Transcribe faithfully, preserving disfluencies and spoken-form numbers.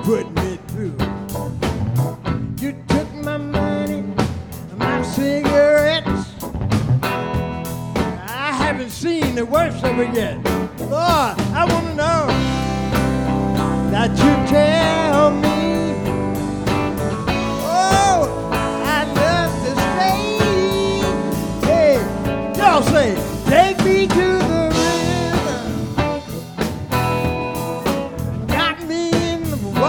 put me through. You took my money, my cigarettes. I haven't seen the worst of it yet. Lord, I want to know that you tell